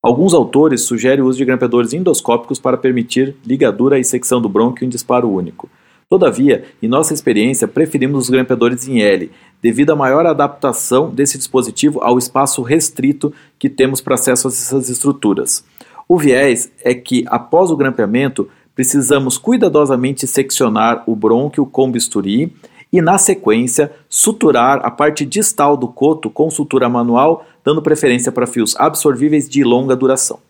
Alguns autores sugerem o uso de grampeadores endoscópicos para permitir ligadura e secção do brônquio em disparo único. Todavia, em nossa experiência, preferimos os grampeadores em L, devido à maior adaptação desse dispositivo ao espaço restrito que temos para acesso a essas estruturas. O viés é que, após o grampeamento, precisamos cuidadosamente seccionar o brônquio com bisturi e, na sequência, suturar a parte distal do coto com sutura manual, dando preferência para fios absorvíveis de longa duração.